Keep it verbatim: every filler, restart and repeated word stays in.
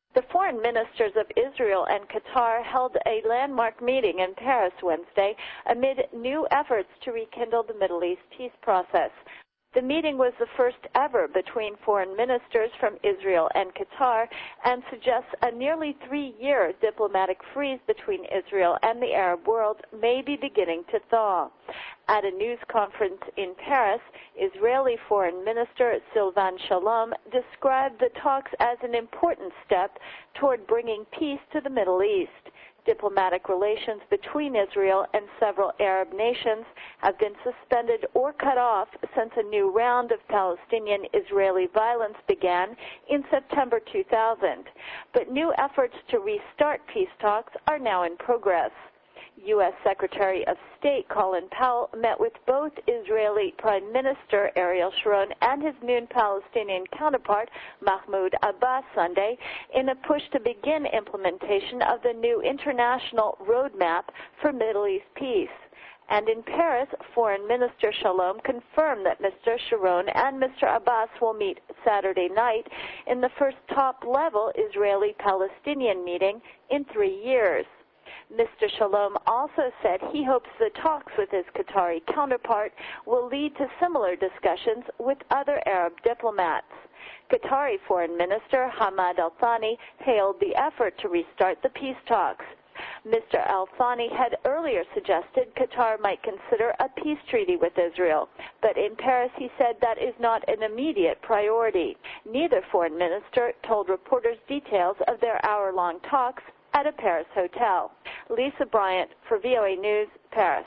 The foreign ministers of Israel and Qatar held a landmark meeting in Paris Wednesday amid new efforts to rekindle the Middle East peace process. The meeting was the first ever between foreign ministers from Israel and Qatar and suggests a nearly three-year diplomatic freeze between Israel and the Arab world may be beginning to thaw. At a news conference in Paris, Israeli Foreign Minister Silvan Shalom described the talks as an important step toward bringing peace to the Middle East. Diplomatic relations between Israel and several Arab nations have been suspended or cut off since a new round of Palestinian-Israeli violence began in September two thousand. But new efforts to restart peace talks are now in progress. U S Secretary of State Colin Powell met with both Israeli Prime Minister Ariel Sharon and his new Palestinian counterpart Mahmoud Abbas Sunday in a push to begin implementation of the new international roadmap for Middle East peace. And in Paris, Foreign Minister Shalom confirmed that Mister Sharon and Mister Abbas will meet Saturday night in the first top-level Israeli-Palestinian meeting in three years. Mister Shalom also said he hopes the talks with his Qatari counterpart will lead to similar discussions with other Arab diplomats. Qatari Foreign Minister Hamad Al-Thani hailed the effort to restart the peace talks. Mister Al-Thani had earlier suggested Qatar might consider a peace treaty with Israel, but in Paris he said that is not an immediate priority. Neither foreign minister told reporters details of their hour-long talks at a Paris hotel. Lisa Bryant for V O A News, Paris.